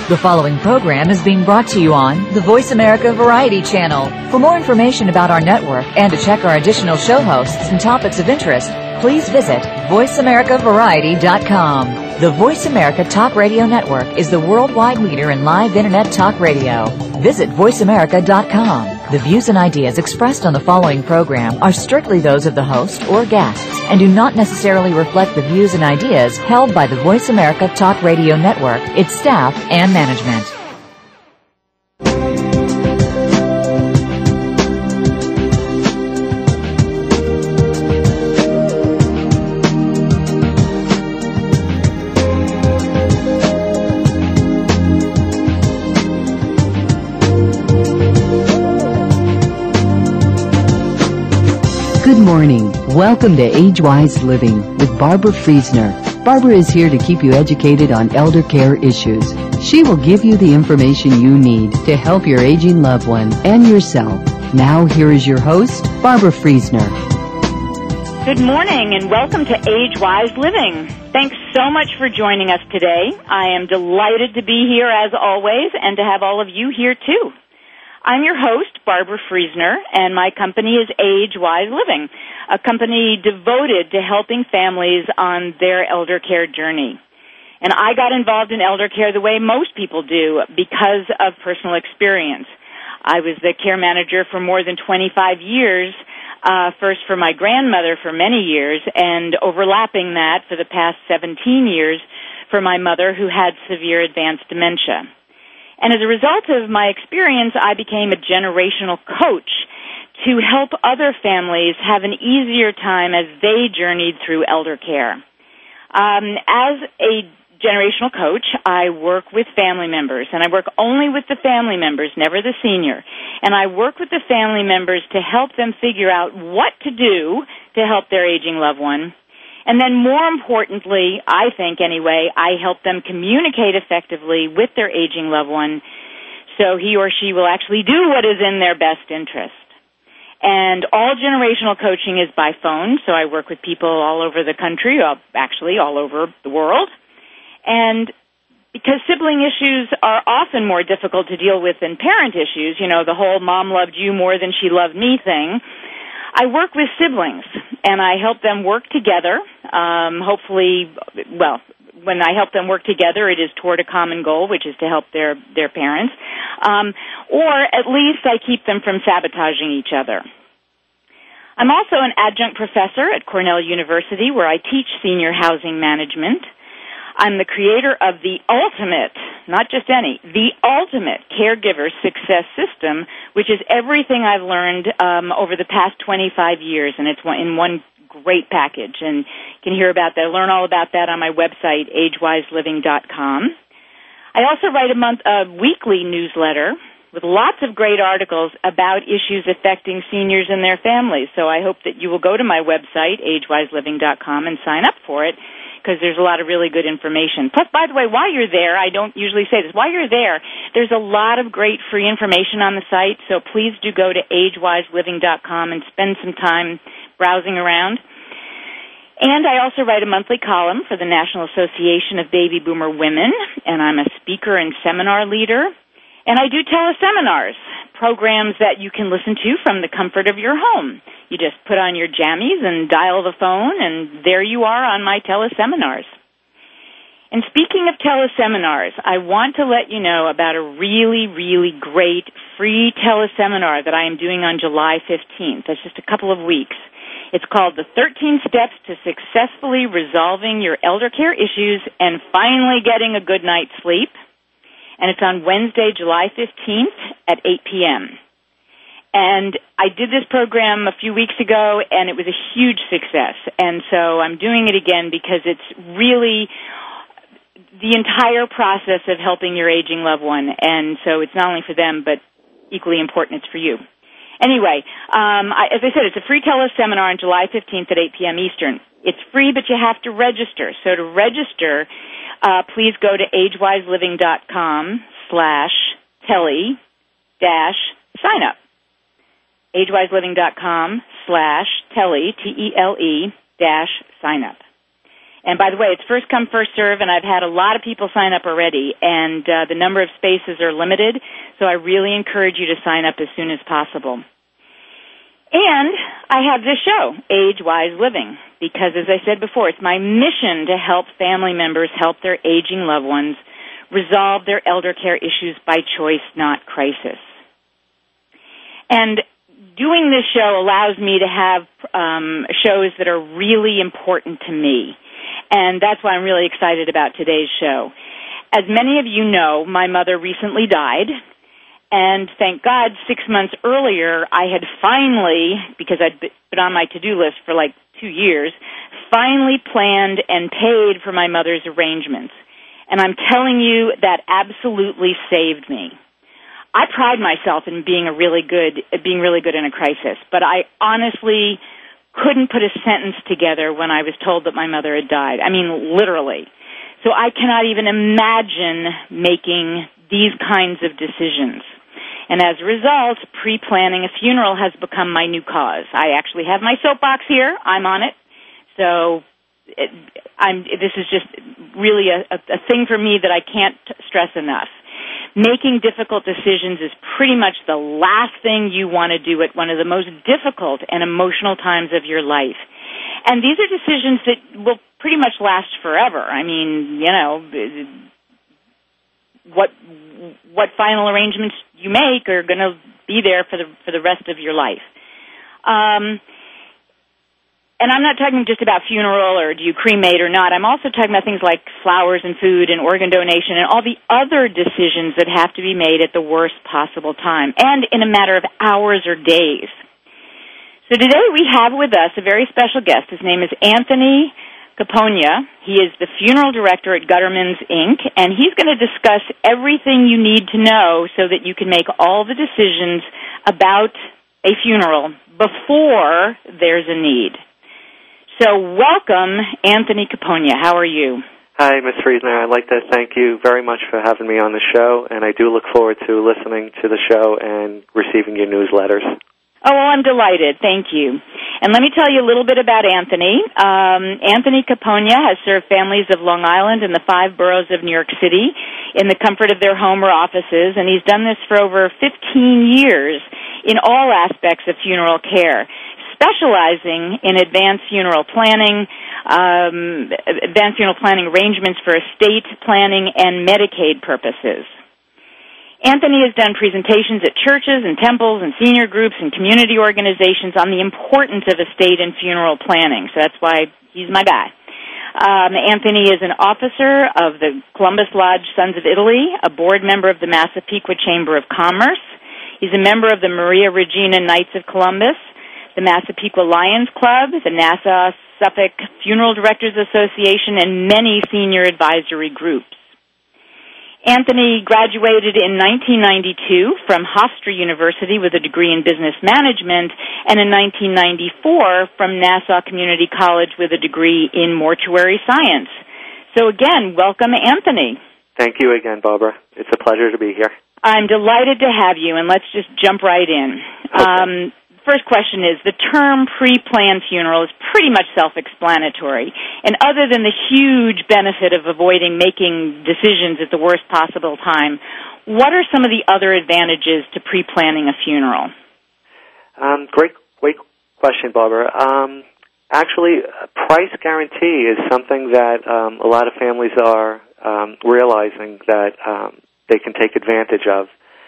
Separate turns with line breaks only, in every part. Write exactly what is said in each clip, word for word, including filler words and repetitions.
The following program is being brought to you on the Voice America Variety Channel. For more information about our network and to check our additional show hosts and topics of interest, please visit voice america variety dot com. The Voice America Talk Radio Network is the worldwide leader in live Internet talk radio. Visit voice america dot com. The views and ideas expressed on the following program are strictly those of the host or guests and do not necessarily reflect the views and ideas held by the Voice America Talk Radio Network, its staff, and management.
Good morning. Welcome to Age-Wise Living with Barbara Friesner. Barbara is here to keep you educated on elder care issues. She will give you the information you need to help your aging loved one and yourself. Now, here is your host, Barbara Friesner.
Good morning and welcome to Age-Wise Living. Thanks so much for joining us today. I am delighted to be here as always and to have all of you here too. I'm your host, Barbara Friesner, and my company is Age-Wise Living, a company devoted to helping families on their elder care journey. And I got involved in elder care the way most people do because of personal experience. I was the care manager for more than twenty-five years, uh, first for my grandmother for many years, and overlapping that for the past seventeen years for my mother who had severe advanced dementia. And as a result of my experience, I became a generational coach to help other families have an easier time as they journeyed through elder care. Um, as a generational coach, I work with family members, and I work only with the family members, never the senior. And I work with the family members to help them figure out what to do to help their aging loved one. And then more importantly, I think anyway, I help them communicate effectively with their aging loved one so he or she will actually do what is in their best interest. And all generational coaching is by phone, so I work with people all over the country, actually all over the world. And because sibling issues are often more difficult to deal with than parent issues, you know, the whole mom loved you more than she loved me thing, I work with siblings, and I help them work together. Um, hopefully, well, when I help them work together, it is toward a common goal, which is to help their, their parents. Um, or at least I keep them from sabotaging each other. I'm also an adjunct professor at Cornell University, where I teach senior housing management. I'm the creator of the ultimate, not just any, the ultimate caregiver success system, which is everything I've learned um, over the past twenty-five years, and it's one, in one great package. And you can hear about that, learn all about that on my website, age wise living dot com. I also write a month, a weekly newsletter with lots of great articles about issues affecting seniors and their families. So I hope that you will go to my website, age wise living dot com, and sign up for it, because there's a lot of really good information. Plus, by the way, while you're there, I don't usually say this, while you're there, there's a lot of great free information on the site, so please do go to age wise living dot com and spend some time browsing around. And I also write a monthly column for the National Association of Baby Boomer Women, and I'm a speaker and seminar leader. And I do teleseminars, programs that you can listen to from the comfort of your home. You just put on your jammies and dial the phone, and there you are on my teleseminars. And speaking of teleseminars, I want to let you know about a really, really great free teleseminar that I am doing on July fifteenth. That's just a couple of weeks. It's called The thirteen Steps to Successfully Resolving Your Elder Care Issues and Finally Getting a Good Night's Sleep. And it's on Wednesday, July fifteenth at eight p.m. And I did this program a few weeks ago, and it was a huge success. And so I'm doing it again because it's really the entire process of helping your aging loved one. And so it's not only for them, but equally important, it's for you. Anyway, um, I, as I said, it's a free teleseminar on July fifteenth at eight p.m. Eastern. It's free, but you have to register. So to register, uh, please go to age wise living dot com slash tele dash sign up. age wise living dot com slash tele, T E L E, dash sign up. And by the way, it's first come, first serve, and I've had a lot of people sign up already, and uh, the number of spaces are limited, so I really encourage you to sign up as soon as possible. And I have this show, Age-Wise Living, because as I said before, it's my mission to help family members help their aging loved ones resolve their elder care issues by choice, not crisis. And doing this show allows me to have um, shows that are really important to me. And that's why I'm really excited about today's show. As many of you know, my mother recently died. And thank God, six months earlier, I had finally, because I'd been on my to-do list for like two years, finally planned and paid for my mother's arrangements. And I'm telling you, that absolutely saved me. I pride myself in being a really good, being really good in a crisis, but I honestly couldn't put a sentence together when I was told that my mother had died. I mean, literally. So I cannot even imagine making these kinds of decisions. And as a result, pre-planning a funeral has become my new cause. I actually have my soapbox here. I'm on it. So it, I'm, this is just really a, a, a thing for me that I can't stress enough. Making difficult decisions is pretty much the last thing you want to do at one of the most difficult and emotional times of your life. And these are decisions that will pretty much last forever. I mean, you know, what what final arrangements you make are going to be there for the for the rest of your life. Um, And I'm not talking just about funeral or do you cremate or not. I'm also talking about things like flowers and food and organ donation and all the other decisions that have to be made at the worst possible time and in a matter of hours or days. So today we have with us a very special guest. His name is Anthony Capogna. He is the funeral director at Guttermans, Incorporated, and he's going to discuss everything you need to know so that you can make all the decisions about a funeral before there's a need. So welcome, Anthony Capogna. How are you?
Hi, Miz Friesner. I'd like to thank you very much for having me on the show, and I do look forward to listening to the show and receiving your newsletters.
Oh, well, I'm delighted. Thank you. And let me tell you a little bit about Anthony. Um, Anthony Capogna has served families of Long Island and the five boroughs of New York City in the comfort of their home or offices, and he's done this for over fifteen years in all aspects of funeral care, specializing in advanced funeral planning, um, advanced funeral planning arrangements for estate planning and Medicaid purposes. Anthony has done presentations at churches and temples and senior groups and community organizations on the importance of estate and funeral planning, so that's why he's my guy. Um, Anthony is an officer of the Columbus Lodge Sons of Italy, a board member of the Massapequa Chamber of Commerce. He's a member of the Maria Regina Knights of Columbus, the Massapequa Lions Club, the Nassau Suffolk Funeral Directors Association, and many senior advisory groups. Anthony graduated in nineteen ninety-two from Hofstra University with a degree in business management, and in nineteen ninety-four from Nassau Community College with a degree in mortuary science. So again, welcome, Anthony.
Thank you again, Barbara. It's a pleasure to be here.
I'm delighted to have you, and let's just jump right in.
Okay.
Um, First question is, the term pre-planned funeral is pretty much self-explanatory. And other than the huge benefit of avoiding making decisions at the worst possible time, what are some of the other advantages to pre-planning a funeral?
Um, great, great question, Barbara. Um, actually, a price guarantee is something that um, a lot of families are um, realizing that um, they can take advantage of.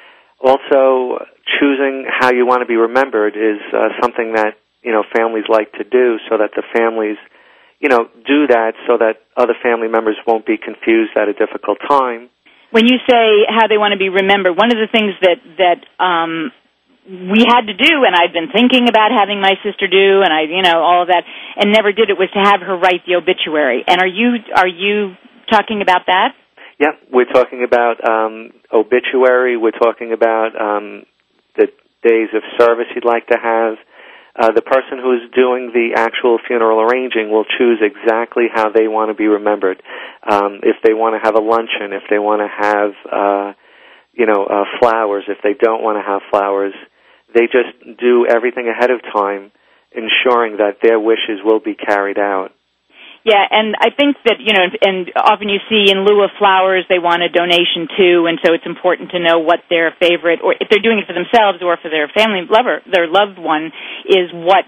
Also, choosing how you want to be remembered is uh, something that, you know, families like to do so that the families, you know, do that so that other family members won't be confused at a difficult time.
When you say how they want to be remembered, one of the things that, that um, we had to do, and I'd been thinking about having my sister do, and I, you know, all of that, and never did it, was to have her write the obituary. And are you, are you talking about that?
Yeah, we're talking about um, obituary. We're talking about um, the days of service you'd like to have. Uh, the person who's doing the actual funeral arranging will choose exactly how they want to be remembered. Um, if they want to have a luncheon, if they want to have, uh, you know, uh, flowers, if they don't want to have flowers, they just do everything ahead of time, ensuring that their wishes will be carried out.
Yeah, and I think that, you know, and often you see in lieu of flowers, they want a donation too, and so it's important to know what their favorite, or if they're doing it for themselves or for their family lover, their loved one, is what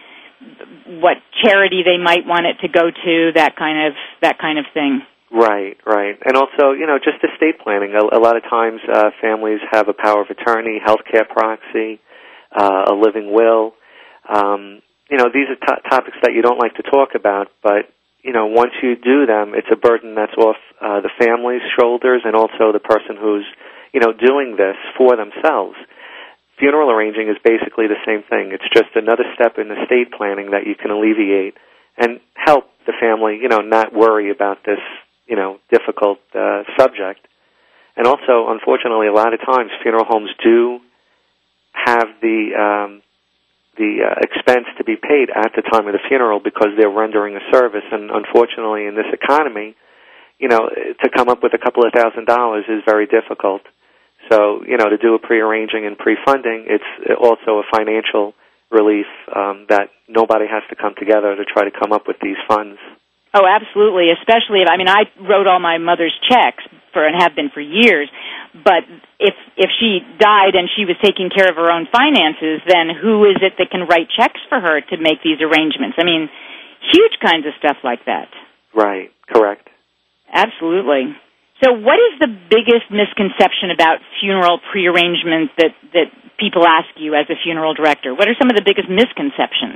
what charity they might want it to go to, that kind of that kind of thing.
Right, right. And also, you know, just estate planning. A, a lot of times uh, families have a power of attorney, healthcare proxy, uh, a living will. Um, you know, these are to- topics that you don't like to talk about, but, you know, once you do them, it's a burden that's off uh, the family's shoulders and also the person who's, you know, doing this for themselves. Funeral arranging is basically the same thing. It's just another step in estate planning that you can alleviate and help the family, you know, not worry about this, you know, difficult uh, subject. And also, unfortunately, a lot of times funeral homes do have the um, the uh, expense to be paid at the time of the funeral because they're rendering a service. And unfortunately, in this economy, you know, to come up with a couple of thousand dollars is very difficult. So, you know, to do a pre-arranging and pre-funding, it's also a financial relief um, that nobody has to come together to try to come up with these funds.
Oh, absolutely, especially, I mean, I wrote all my mother's checks for and have been for years, but if if she died and she was taking care of her own finances, then who is it that can write checks for her to make these arrangements? I mean, huge kinds of stuff like that.
Right, correct.
Absolutely. So what is the biggest misconception about funeral prearrangement that, that people ask you as a funeral director? What are some of the biggest misconceptions?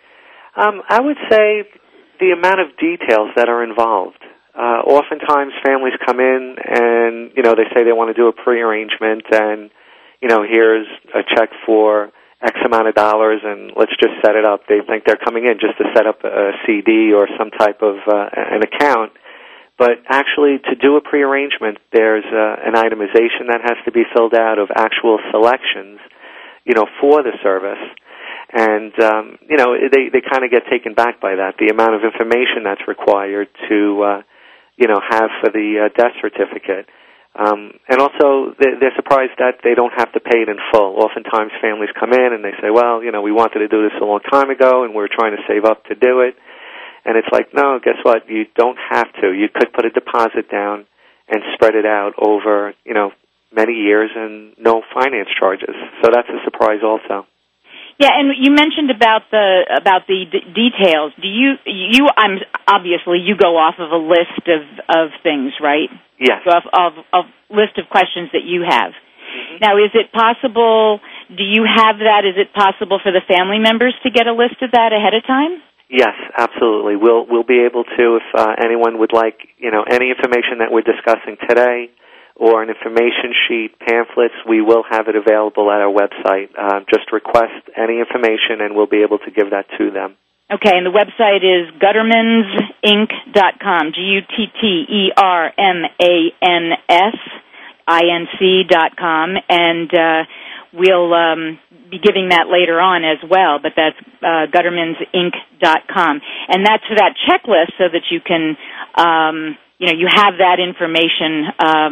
Um, I would say the amount of details that are involved. Uh, oftentimes families come in and, you know, they say they want to do a prearrangement and, you know, here's a check for X amount of dollars and let's just set it up. They think they're coming in just to set up a C D or some type of uh, an account. But actually, to do a prearrangement, there's uh, an itemization that has to be filled out of actual selections, you know, for the service. And, um, you know, they, they kind of get taken back by that, the amount of information that's required to, uh, you know, have for the uh, death certificate. Um, and also, they're, they're surprised that they don't have to pay it in full. Oftentimes, families come in and they say, well, you know, we wanted to do this a long time ago, and we're trying to save up to do it. And it's like, no, guess what? You don't have to. You could put a deposit down and spread it out over, you know, many years and no finance charges. So that's a surprise also.
Yeah, and you mentioned about the about the d- details. Do you you I'm obviously you go off of a list of of things, right?
Yes.
Go off of a list of questions that you have. Mm-hmm. Now, is it possible? Do you have that? Is it possible for the family members to get a list of that ahead of time?
Yes, absolutely. We'll we'll be able to, if uh, anyone would like, you know, any information that we're discussing today, or an information sheet, pamphlets, we will have it available at our website. Uh, just request any information, and we'll be able to give that to them.
Okay, and the website is guttermans inc dot com. G U T T E R M A N S I N C dot com, and uh, we'll um, be giving that later on as well, but that's uh, guttermans inc dot com. And that's for that checklist so that you can, um, you know, you have that information um,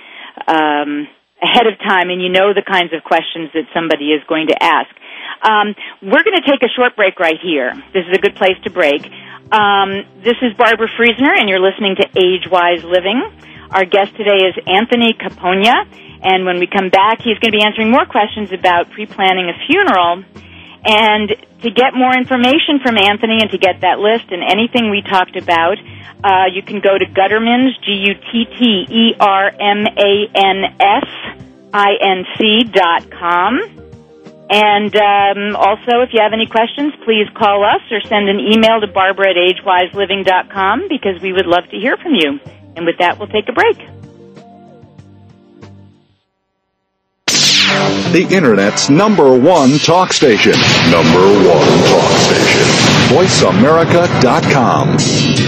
um, ahead of time and you know the kinds of questions that somebody is going to ask. Um, we're going to take a short break right here. This is a good place to break. Um, this is Barbara Friesner, and you're listening to Age-Wise Living. Our guest today is Anthony Capogna. And when we come back, he's going to be answering more questions about pre-planning a funeral. And to get more information from Anthony and to get that list and anything we talked about, uh, you can go to Guttermans, G U T T E R M A N S I N C dot com. And um, also, if you have any questions, please call us or send an email to Barbara at age wise living dot com because we would love to hear from you. And with that, we'll take a break.
The Internet's number one talk station. Number one talk station. voice america dot com.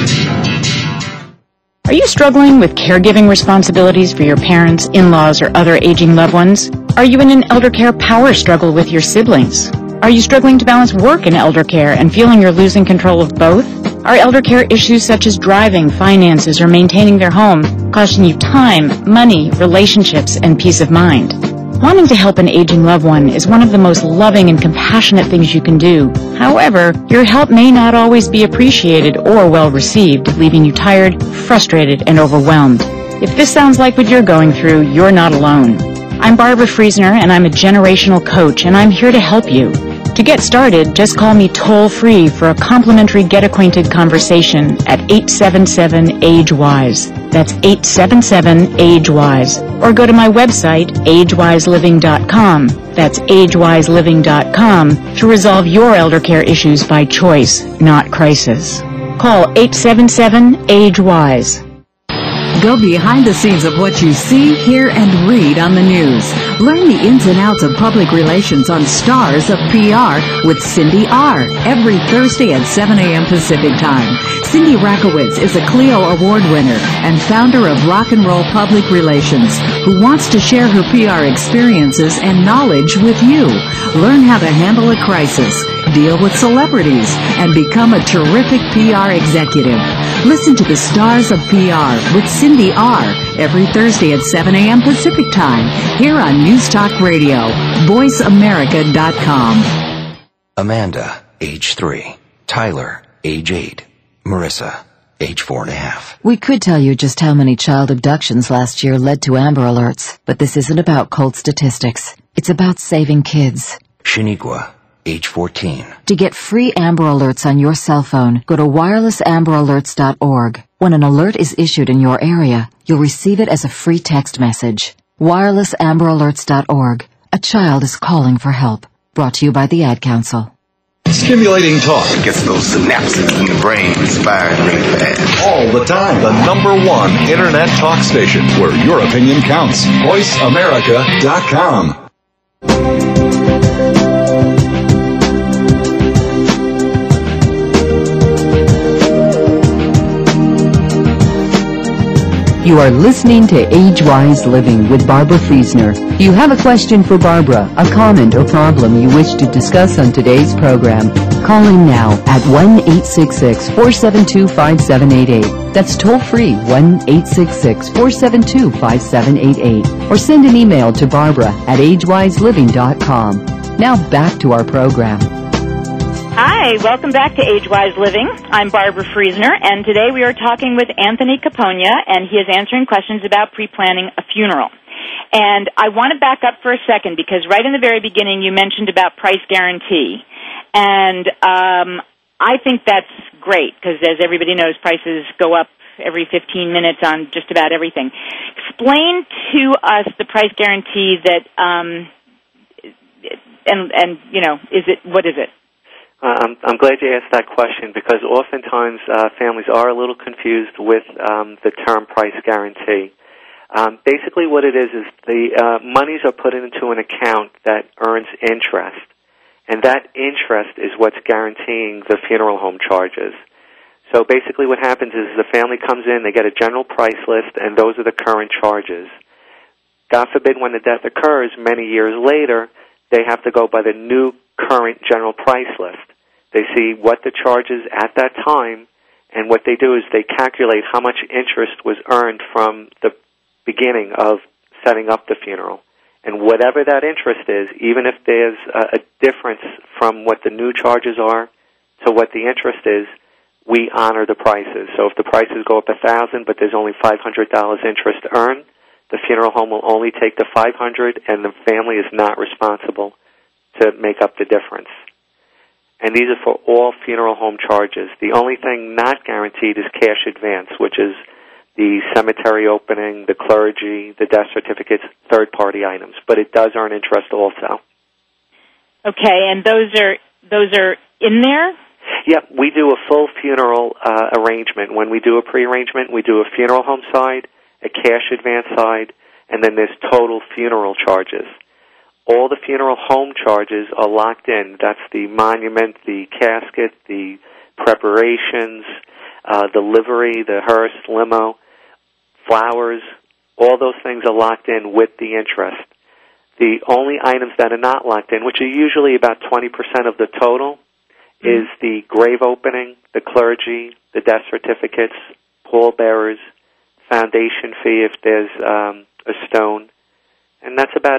Are you struggling with caregiving responsibilities for your parents, in-laws, or other aging loved ones? Are you in an elder care power struggle with your siblings? Are you struggling to balance work and elder care and feeling you're losing control of both? Are elder care issues such as driving, finances, or maintaining their home costing you time, money, relationships, and peace of mind? Wanting to help an aging loved one is one of the most loving and compassionate things you can do. However, your help may not always be appreciated or well received, leaving you tired, frustrated, and overwhelmed. If this sounds like what you're going through, you're not alone. I'm Barbara Friesner, and I'm a generational coach, and I'm here to help you. To get started, just call me toll-free for a complimentary get-acquainted conversation at eight seven seven, age wise. That's eight seven seven, age wise. Or go to my website, age wise living dot com. That's age wise living dot com to resolve your elder care issues by choice, not crisis. Call eight seven seven, age wise.
Go behind the scenes of what you see, hear, and read on the news. Learn the ins and outs of public relations on Stars of P R with Cindy R. every Thursday at seven a.m. Pacific Time. Cindy Rakowitz is a Clio Award winner and founder of Rock and Roll Public Relations, who wants to share her P R experiences and knowledge with you. Learn how to handle a crisis, deal with celebrities, and become a terrific P R executive. Listen to the Stars of P R with Cindy R. every Thursday at seven a.m. Pacific Time here on News Talk Radio, voice america dot com.
Amanda, age three. Tyler, age eight. Marissa, age four and a half.
We could tell you just how many child abductions last year led to Amber Alerts, but this isn't about cold statistics. It's about saving kids.
Shaniqua, age fourteen.
To get free Amber Alerts on your cell phone, go to wireless amber alerts dot org. When an alert is issued in your area, you'll receive it as a free text message. wireless amber alerts dot org. A child is calling for help. Brought to you by the Ad Council.
Stimulating talk.
It gets those synapses in the brain firing really fast.
All the time. The number one Internet talk station where your opinion counts. voice america dot com.
You are listening to Age Wise Living with Barbara Friesner. You have a question for Barbara, a comment or problem you wish to discuss on today's program. Call in now at one eight six six, four seven two, five seven eight eight. That's toll free, one eight six six, four seven two, five seven eight eight. Or send an email to Barbara at age wise living dot com. Now back to our program.
Hi, welcome back to Age Wise Living. I'm Barbara Friesner, and today we are talking with Anthony Caponia, and he is answering questions about pre-planning a funeral. And I want to back up for a second, because right in the very beginning you mentioned about price guarantee. And um, I think that's great, because as everybody knows, prices go up every fifteen minutes on just about everything. Explain to us the price guarantee that, um, and, and you know, is it, what is it?
Uh, I'm, I'm glad you asked that question, because oftentimes uh, families are a little confused with um, the term price guarantee. Um, basically what it is is the uh, monies are put into an account that earns interest, and that interest is what's guaranteeing the funeral home charges. So basically what happens is the family comes in, they get a general price list, and those are the current charges. God forbid when the death occurs many years later, they have to go by the new current general price list. They see what the charges at that time, and what they do is they calculate how much interest was earned from the beginning of setting up the funeral. And whatever that interest is, even if there's a, a difference from what the new charges are to what the interest is, we honor the prices. So if the prices go up a thousand, but there's only five hundred dollars interest earned, the funeral home will only take the five hundred, and the family is not responsible to make up the difference. And these are for all funeral home charges. The only thing not guaranteed is cash advance, which is the cemetery opening, the clergy, the death certificates, third-party items. But it does earn interest also.
Okay, and those are those are in there?
Yep, we do a full funeral uh, arrangement. When we do a pre-arrangement, we do a funeral home side, a cash advance side, and then there's total funeral charges. All the funeral home charges are locked in. That's the monument, the casket, the preparations, uh, the livery, the hearse, limo, flowers. All those things are locked in with the interest. The only items that are not locked in, which are usually about twenty percent of the total, mm-hmm. is the grave opening, the clergy, the death certificates, pallbearers, foundation fee if there's um, a stone, and that's about it.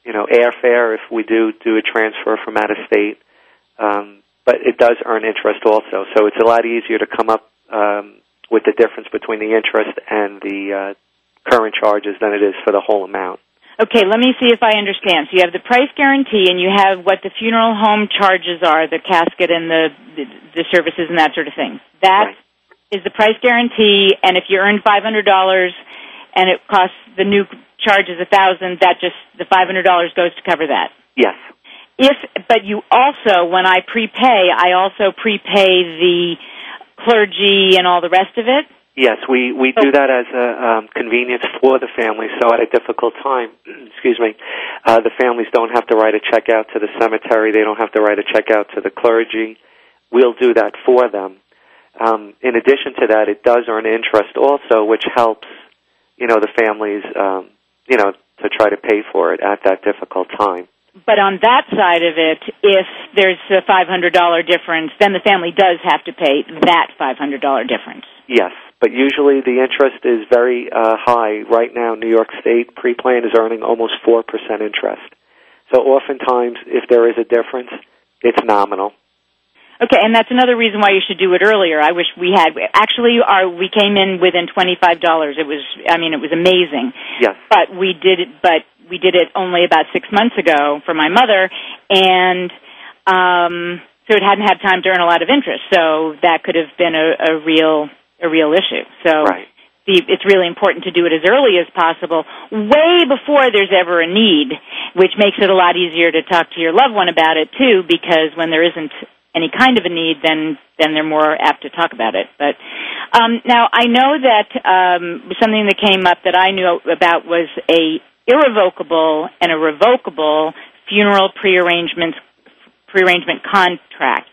you know, airfare if we do do a transfer from out of state. Um, but it does earn interest also, so it's a lot easier to come up um, with the difference between the interest and the uh, current charges than it is for the whole amount.
Okay, let me see if I understand. So you have the price guarantee, and you have what the funeral home charges are, the casket and the the, the services and that sort of thing. That right. is the price guarantee, and if you earn five hundred dollars and it costs the new charge is one thousand dollars, that just, the five hundred dollars goes to cover that?
Yes.
If, but you also, when I prepay, I also prepay the clergy and all the rest of it?
Yes, we, we do that as a um, convenience for the family. So at a difficult time, excuse me, uh, the families don't have to write a check out to the cemetery. They don't have to write a check out to the clergy. We'll do that for them. Um, in addition to that, it does earn interest also, which helps, you know, the families, um, you know, to try to pay for it at that difficult time.
But on that side of it, if there's a five hundred dollars difference, then the family does have to pay that five hundred dollars difference.
Yes, but usually the interest is very uh, high. Right now, New York State pre-plan is earning almost four percent interest. So oftentimes, if there is a difference, it's nominal.
Okay, and that's another reason why you should do it earlier. I wish we had. Actually, our, we came in within twenty-five dollars. It was, I mean, it was amazing.
Yes.
But we did it, but we did it only about six months ago for my mother, and um, so it hadn't had time to earn a lot of interest. So that could have been a, a real a real issue. So
right.
the, it's really important to do it as early as possible, way before there's ever a need, which makes it a lot easier to talk to your loved one about it, too, because when there isn't any kind of a need, then then they're more apt to talk about it. But um, now I know that um, something that came up that I knew about was a irrevocable and a revocable funeral prearrangement prearrangement contracts.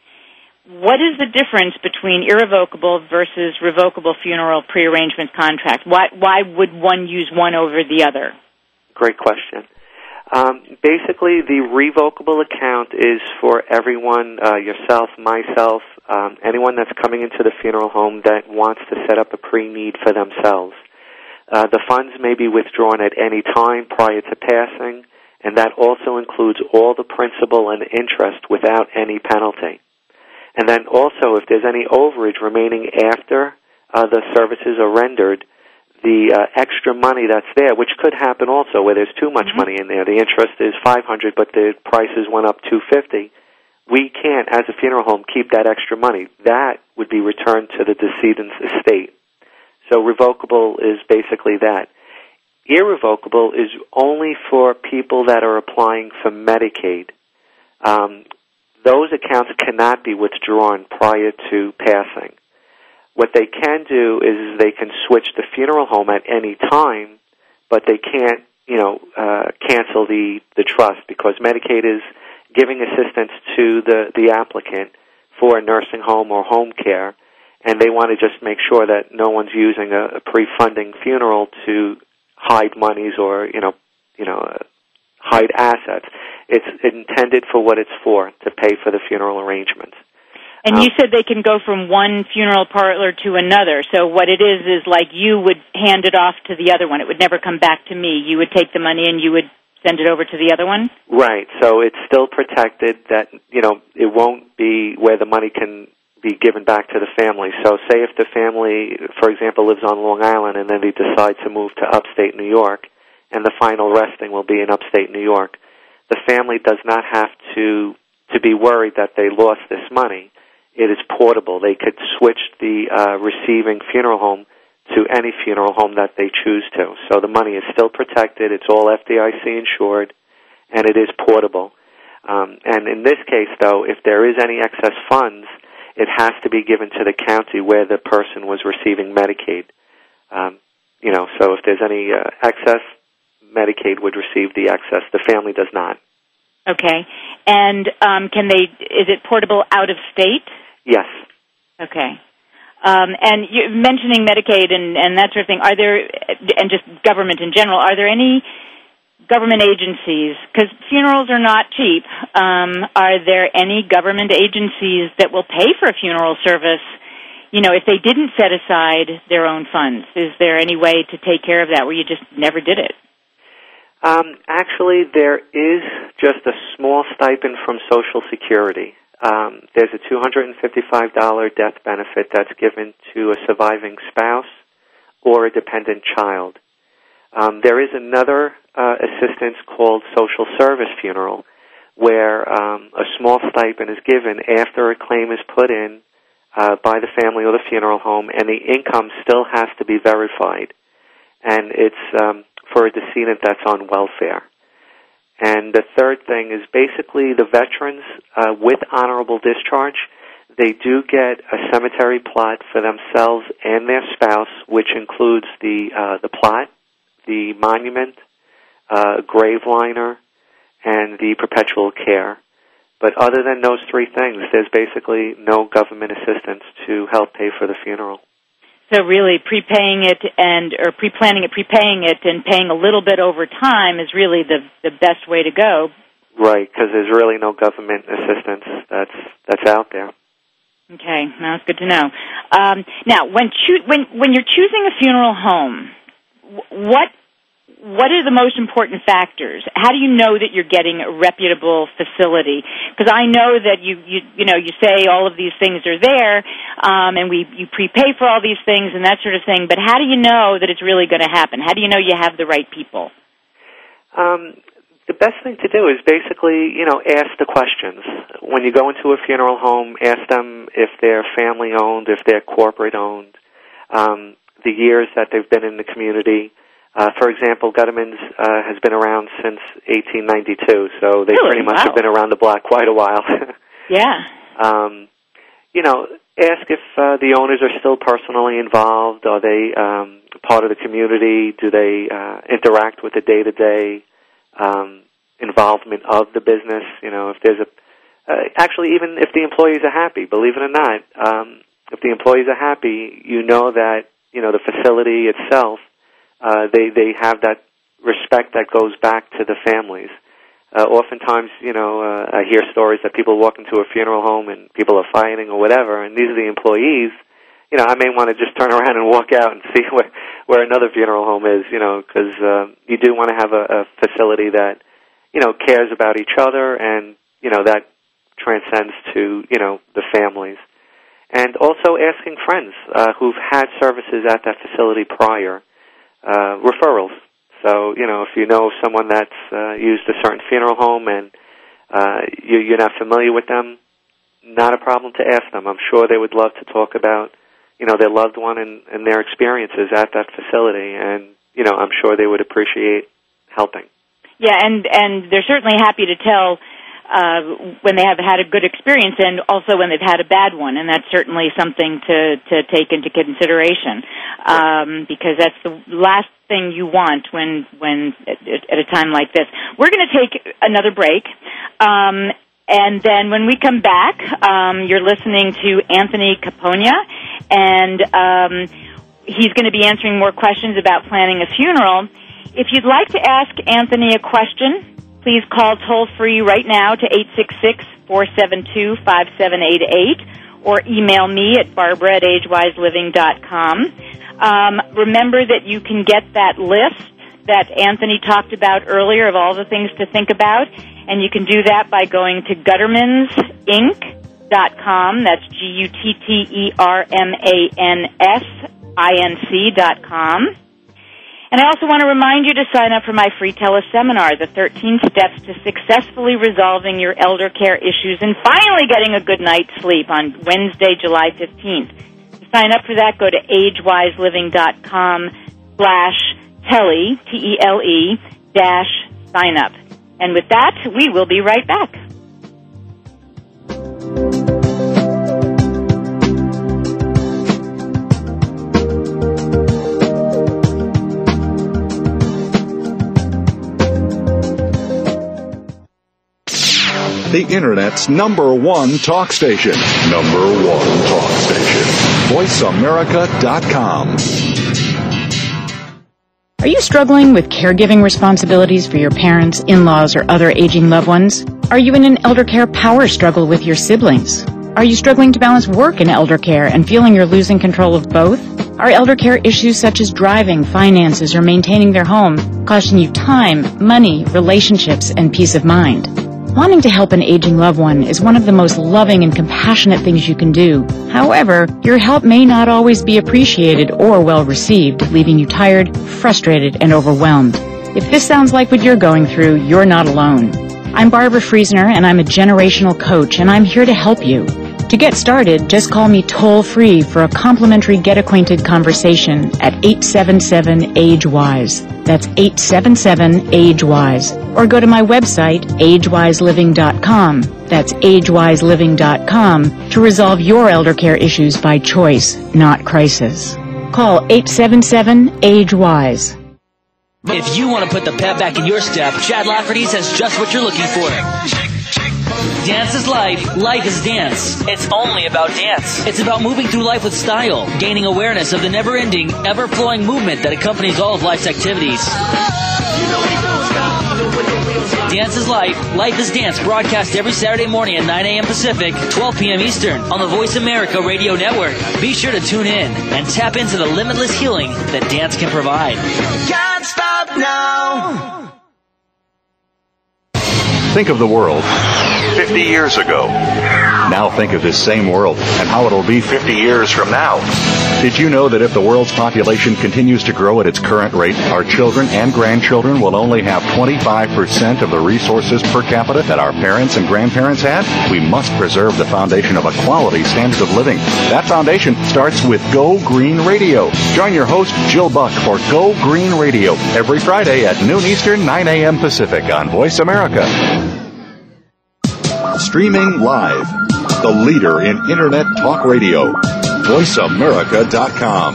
What is the difference between irrevocable versus revocable funeral prearrangement contract? Why why would one use one over the other?
Great question. Um, basically, the revocable account is for everyone, uh, yourself, myself, um, anyone that's coming into the funeral home that wants to set up a pre-need for themselves. Uh, the funds may be withdrawn at any time prior to passing, and that also includes all the principal and interest without any penalty. And then also, if there's any overage remaining after uh, the services are rendered, the uh, extra money that's there, which could happen also where there's too much mm-hmm. money in there. The interest is five hundred dollars, but the prices went up two hundred fifty dollars. We can't, as a funeral home, keep that extra money. That would be returned to the decedent's estate. So revocable is basically that. Irrevocable is only for people that are applying for Medicaid. Um, those accounts cannot be withdrawn prior to passing. What they can do is they can switch the funeral home at any time, but they can't, you know, uh, cancel the, the trust because Medicaid is giving assistance to the, the applicant for a nursing home or home care, and they want to just make sure that no one's using a, a pre-funding funeral to hide monies or, you know, you know, uh, hide assets. It's intended for what it's for, to pay for the funeral arrangements.
And you said they can go from one funeral parlor to another. So what it is is like you would hand it off to the other one. It would never come back to me. You would take the money and you would send it over to the other one?
Right. So it's still protected that, you know, it won't be where the money can be given back to the family. So say if the family, for example, lives on Long Island and then they decide to move to upstate New York and the final resting will be in upstate New York, the family does not have to to be worried that they lost this money. It is portable. They could switch the uh, receiving funeral home to any funeral home that they choose to. So the money is still protected. It's all F D I C insured, and it is portable. Um, and in this case, though, if there is any excess funds, it has to be given to the county where the person was receiving Medicaid. Um, you know, so if there's any uh, excess, Medicaid would receive the excess. The family does not.
Okay. And um, can they? Is it portable out of state?
Yes.
Okay. Um, and you mentioning Medicaid and, and that sort of thing, are there, and just government in general, are there any government agencies, because funerals are not cheap, um, are there any government agencies that will pay for a funeral service, you know, if they didn't set aside their own funds? Is there any way to take care of that where you just never did it?
Um, actually, there is just a small stipend from Social Security. Um, there's a two hundred fifty-five dollars death benefit that's given to a surviving spouse or a dependent child. Um, there is another uh, assistance called Social Service Funeral, where um, a small stipend is given after a claim is put in uh, by the family or the funeral home, and the income still has to be verified. And it's um, for a decedent that's on welfare. And the third thing is basically the veterans uh, with honorable discharge, they do get a cemetery plot for themselves and their spouse, which includes the uh, the plot, the monument, uh, grave liner, and the perpetual care. But other than those three things, there's basically no government assistance to help pay for the funeral.
So really prepaying it and or pre-planning it, prepaying it, and paying a little bit over time is really the the best way to go.
Right, because there's really no government assistance that's that's out there.
Okay, now it's good to know. Um, now, when choo- when when you're choosing a funeral home, what what are the most important factors? How do you know that you're getting a reputable facility? Because I know that you, you you know you say all of these things are there, um, and we you prepay for all these things and that sort of thing. But how do you know that it's really going to happen? How do you know you have the right people?
Um, the best thing to do is basically you know ask the questions when you go into a funeral home. Ask them if they're family owned, if they're corporate owned, um, the years that they've been in the community. Uh, for example, Gutterman's uh, has been around since eighteen ninety-two, so they
really?
pretty much
Wow.
have been around the block quite a while.
Yeah.
Um, you know, ask if uh, the owners are still personally involved. Are they um, part of the community? Do they uh, interact with the day-to-day um, involvement of the business? You know, if there's a... Uh, actually, even if the employees are happy, believe it or not, um, if the employees are happy, you know that, you know, the facility itself, Uh, they they have that respect that goes back to the families. Uh, oftentimes, you know, uh, I hear stories that people walk into a funeral home and people are fighting or whatever, and these are the employees. You know, I may want to just turn around and walk out and see where where another funeral home is. You know, because uh, you do want to have a, a facility that you know cares about each other, and you know that transcends to you know the families. And also asking friends uh, who've had services at that facility prior. Uh, referrals. So, you know, if you know someone that's uh, used a certain funeral home and uh, you, you're not familiar with them, not a problem to ask them. I'm sure they would love to talk about, you know, their loved one and, and their experiences at that facility. And, you know, I'm sure they would appreciate helping.
Yeah, and, and they're certainly happy to tell uh, when they have had a good experience and also when they've had a bad one, and that's certainly something to, to take into consideration um, because that's the last thing you want when, when at, at a time like this. We're going to take another break, um, and then when we come back, um, you're listening to Anthony Caponia, and um, he's going to be answering more questions about planning a funeral. If you'd like to ask Anthony a question, please call toll-free right now to eight six six, four seven two, five seven eight eight or email me at barbara at agewiseliving dot com. Um, remember that you can get that list that Anthony talked about earlier of all the things to think about, and you can do that by going to guttermans inc dot com. That's G U T T E R M A N S I N C dot com. And I also want to remind you to sign up for my free teleseminar, The thirteen Steps to Successfully Resolving Your Elder Care Issues and Finally Getting a Good Night's Sleep on Wednesday, July fifteenth. To sign up for that, go to agewiseliving dot com slash tele, T E L E, dash sign up. And with that, we will be right back.
The Internet's number one talk station. Number one talk station. voice america dot com.
Are you struggling with caregiving responsibilities for your parents, in-laws, or other aging loved ones? Are you in an elder care power struggle with your siblings? Are you struggling to balance work and elder care and feeling you're losing control of both? Are elder care issues such as driving, finances, or maintaining their home costing you time, money, relationships, and peace of mind? Wanting to help an aging loved one is one of the most loving and compassionate things you can do. However, your help may not always be appreciated or well received, leaving you tired, frustrated, and overwhelmed. If this sounds like what you're going through, you're not alone. I'm Barbara Friesner, and I'm a generational coach, and I'm here to help you. To get started, just call me toll-free for a complimentary get-acquainted conversation at eight seven seven, age wise. That's eight seven seven, age wise. Or go to my website, age wise living dot com. That's age wise living dot com to resolve your elder care issues by choice, not crisis. Call eight seven seven, age wise.
If you want to put the pep back in your step, Chad Lafferty's has just what you're looking for. Dance is life, life is dance. It's only about dance. It's about moving through life with style, gaining awareness of the never-ending, ever-flowing movement that accompanies all of life's activities. Dance is life, life is dance, broadcast every Saturday morning at nine a.m. Pacific, twelve p.m. Eastern on the Voice America Radio Network. Be sure to tune in and tap into the limitless healing that dance can provide.
Can't stop now.
Think of the world fifty years ago. Now think of this same world and how it'll be fifty years from now. Did you know that if the world's population continues to grow at its current rate, our children and grandchildren will only have twenty-five percent of the resources per capita that our parents and grandparents had? We must preserve the foundation of a quality standard of living. That foundation starts with Go Green Radio. Join your host, Jill Buck, for Go Green Radio every Friday at noon Eastern, nine a.m. Pacific on Voice America. Streaming live, the leader in Internet talk radio, voice america dot com.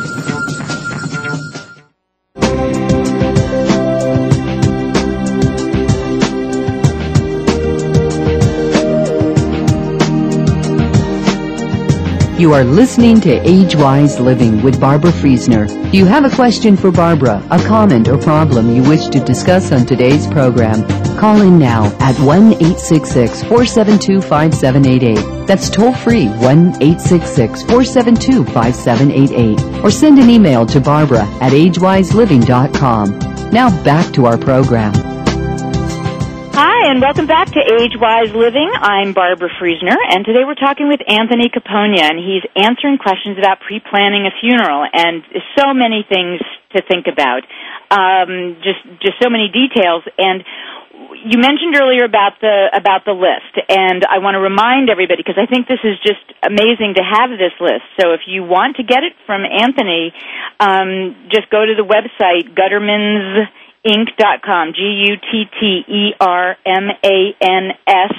You are listening to Age-Wise Living with Barbara Friesner. Do you have a question for Barbara, a comment or problem you wish to discuss on today's program? Call in now at one eight six six, four seven two, five seven eight eight. That's toll-free, one eight six six, four seven two, five seven eight eight. Or send an email to Barbara at age wise living dot com. Now back to our program.
Hi, and welcome back to Age-Wise Living. I'm Barbara Friesner, and today we're talking with Anthony Capogna, and he's answering questions about pre-planning a funeral, and so many things to think about, um, just just so many details. And you mentioned earlier about the about the list, and I want to remind everybody, because I think this is just amazing to have this list. So if you want to get it from Anthony, um, just go to the website, Guttermans Inc dot com, G U T T E R M A N S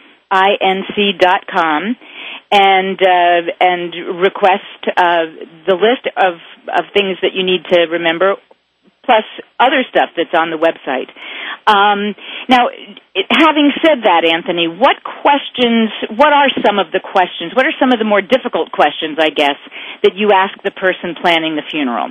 I N C dot com, and uh, and request uh, the list of, of things that you need to remember, plus other stuff that's on the website. Um, now, it, having said that, Anthony, what questions, what are some of the questions, what are some of the more difficult questions, I guess, that you ask the person planning the funeral?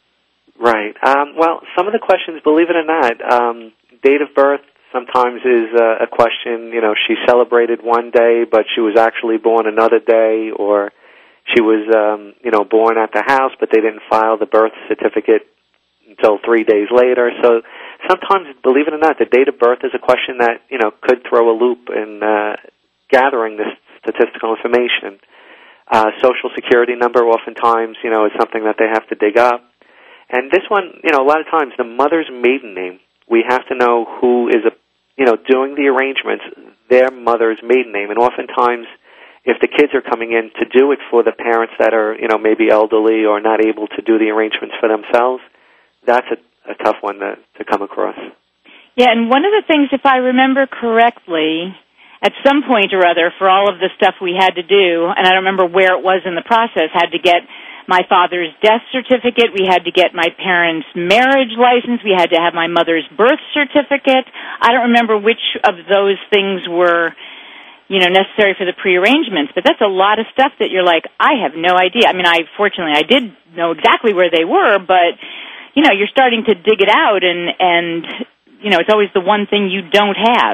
Right. Um, well, some of the questions, believe it or not, um, date of birth sometimes is uh, a question. You know, she celebrated one day, but she was actually born another day, or she was, um, you know, born at the house, but they didn't file the birth certificate until three days later. So sometimes, believe it or not, the date of birth is a question that, you know, could throw a loop in uh, gathering this statistical information. Uh, Social Security number oftentimes, you know, is something that they have to dig up. And this one, you know, a lot of times, the mother's maiden name, we have to know who is, a, you know, doing the arrangements, their mother's maiden name. And oftentimes, if the kids are coming in to do it for the parents that are, you know, maybe elderly or not able to do the arrangements for themselves, that's a, a tough one to, to come across.
Yeah, and one of the things, if I remember correctly, at some point or other, for all of the stuff we had to do, and I don't remember where it was in the process, had to get my father's death certificate, we had to get my parents' marriage license, we had to have my mother's birth certificate. I don't remember which of those things were, you know, necessary for the prearrangements, but that's a lot of stuff that you're like, I have no idea. I mean, I fortunately, I did know exactly where they were, but, you know, you're starting to dig it out, and, and you know, it's always the one thing you don't have.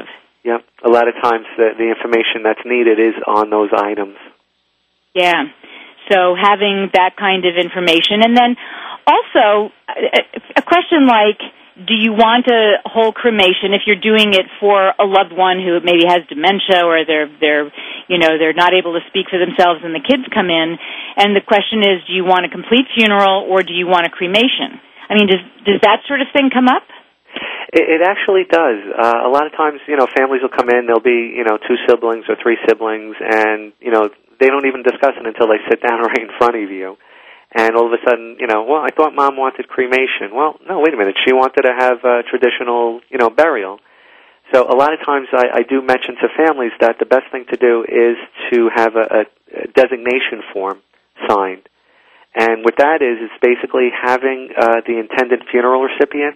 Yep. A lot of times the, the information that's needed is on those items.
Yeah. So having that kind of information. And then also a question like, do you want a whole cremation if you're doing it for a loved one who maybe has dementia or they're, they're, you know, they're not able to speak for themselves and the kids come in? And the question is, do you want a complete funeral or do you want a cremation? I mean, does, does that sort of thing come up?
It, it actually does. Uh, a lot of times, you know, families will come in, there'll be, you know, two siblings or three siblings, and, you know, they don't even discuss it until they sit down right in front of you. And all of a sudden, you know, well, I thought Mom wanted cremation. Well, no, wait a minute. She wanted to have a traditional, you know, burial. So a lot of times I, I do mention to families that the best thing to do is to have a, a designation form signed. And what that is, is basically having uh, the intended funeral recipient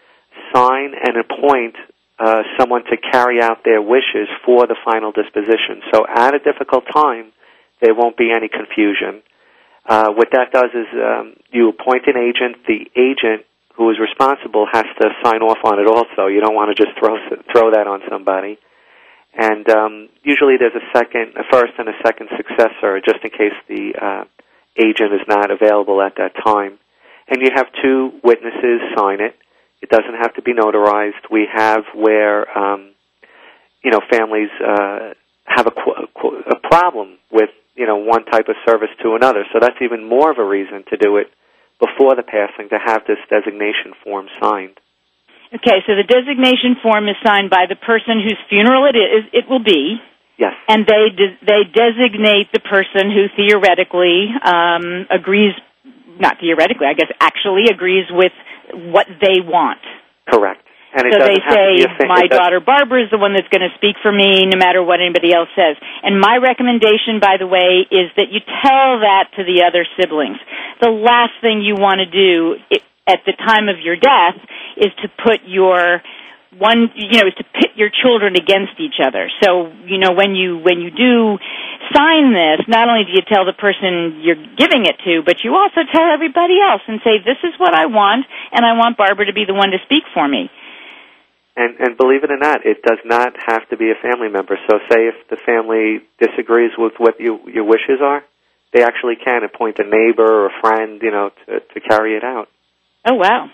sign and appoint uh, someone to carry out their wishes for the final disposition. So at a difficult time, there won't be any confusion. Uh, what that does is um, you appoint an agent. The agent who is responsible has to sign off on it also. You don't want to just throw throw that on somebody. And um, usually there's a second, a first and a second successor, just in case the uh, agent is not available at that time. And you have two witnesses sign it. It doesn't have to be notarized. We have where, um, you know, families uh, have a, a problem with, you know, one type of service to another. So that's even more of a reason to do it before the passing, to have this designation form signed.
Okay, so the designation form is signed by the person whose funeral it is, it will be.
Yes.
And they de- they designate the person who theoretically um, agrees, not theoretically, I guess actually agrees with what they want.
Correct. And it
so they say,
fa-
my daughter Barbara is the one that's going to speak for me no matter what anybody else says. And my recommendation, by the way, is that you tell that to the other siblings. The last thing you want to do it, at the time of your death is to put your one, you know, is to pit your children against each other. So, you know, when you when you do sign this, not only do you tell the person you're giving it to, but you also tell everybody else and say, this is what I want, and I want Barbara to be the one to speak for me.
And, and believe it or not, it does not have to be a family member. So say if the family disagrees with what you, your wishes are, they actually can appoint a neighbor or a friend, you know, to, to carry it out.
Oh, wow.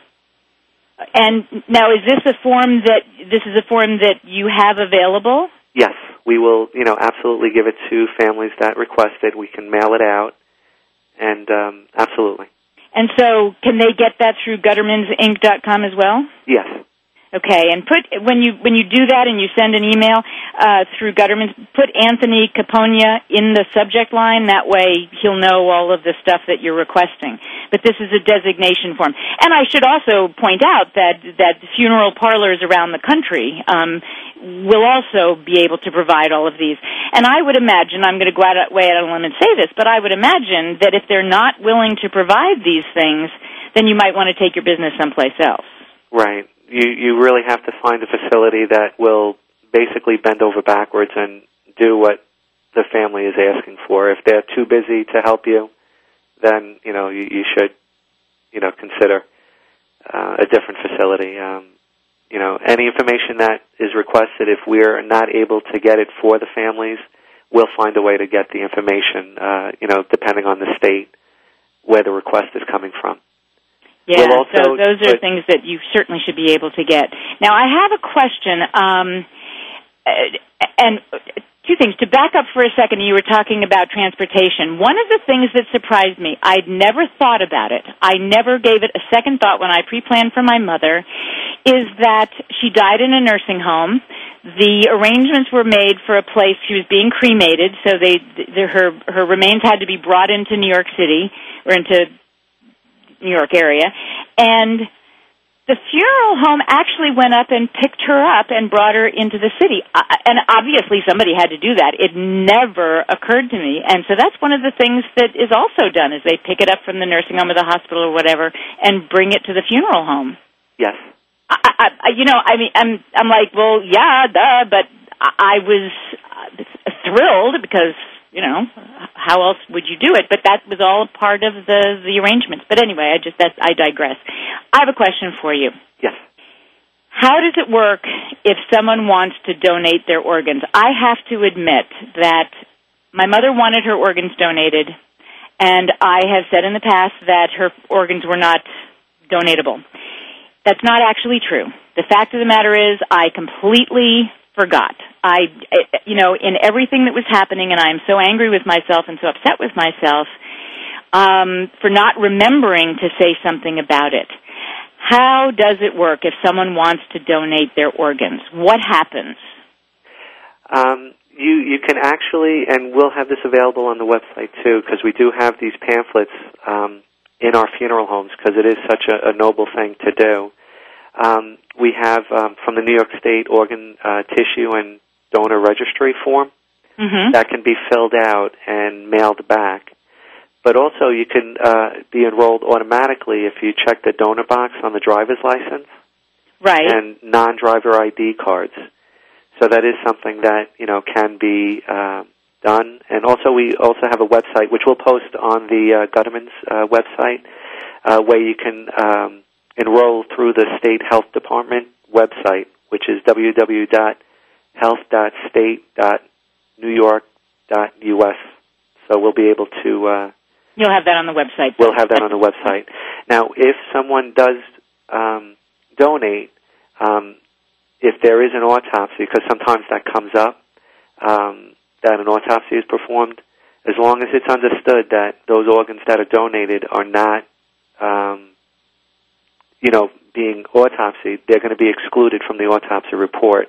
And now is this a form that, this is a form that you have available?
Yes. We will, you know, absolutely give it to families that request it. We can mail it out, and um, absolutely.
And so can they get that through guttermans inc dot com as well?
Yes.
Okay, and put when you when you do that and you send an email uh, through Gutterman's, put Anthony Caponia in the subject line. That way he'll know all of the stuff that you're requesting. But this is a designation form. And I should also point out that that funeral parlors around the country um, will also be able to provide all of these. And I would imagine, I'm going to go out way out on a limb and say this, but I would imagine that if they're not willing to provide these things, then you might want to take your business someplace else.
Right. You you really have to find a facility that will basically bend over backwards and do what the family is asking for. If they're too busy to help you, then, you know, you, you should, you know, consider uh, a different facility. Um, you know, any information that is requested, if we're not able to get it for the families, we'll find a way to get the information, uh, you know, depending on the state where the request is coming from.
Yeah,
we'll also,
so those are things that you certainly should be able to get. Now, I have a question, um, and two things. To back up for a second, you were talking about transportation. One of the things that surprised me, I'd never thought about it. I never gave it a second thought when I pre-planned for my mother, is that she died in a nursing home. The arrangements were made for a place. She was being cremated, so they, her, her remains had to be brought into New York City, or into New York area, and the funeral home actually went up and picked her up and brought her into the city. And obviously somebody had to do that. It never occurred to me. And so that's one of the things that is also done, is they pick it up from the nursing home or the hospital or whatever and bring it to the funeral home.
Yes.
I, I, you know, I mean, I'm, I'm like, well, yeah, duh, but I was thrilled because, you know, how else would you do it? But that was all part of the, the arrangements. But anyway, I just, that's, I digress. I have a question for you.
Yes.
How does it work if someone wants to donate their organs? I have to admit that my mother wanted her organs donated, and I have said in the past that her organs were not donatable. That's not actually true. The fact of the matter is I completely forgot. I, you know, in everything that was happening, and I am so angry with myself and so upset with myself um, for not remembering to say something about it. How does it work if someone wants to donate their organs? What happens?
Um, you you can actually, and we'll have this available on the website too, because we do have these pamphlets um, in our funeral homes, because it is such a, a noble thing to do. Um, we have um, from the New York State Organ uh, Tissue and Donor Registry form
mm-hmm.
that can be filled out and mailed back. But also you can uh, be enrolled automatically if you check the donor box on the driver's license,
right,
and non-driver I D cards. So that is something that, you know, can be uh, done. And also we also have a website, which we'll post on the uh, Gutterman's uh, website, uh, where you can um, enroll through the State Health Department website, which is w w w dot health dot state dot new york dot u s. So we'll be able to... Uh,
You'll have that on the website.
We'll have that on the website. Now, if someone does um, donate, um, if there is an autopsy, because sometimes that comes up, um, that an autopsy is performed, as long as it's understood that those organs that are donated are not, um, you know, being autopsied, they're going to be excluded from the autopsy report.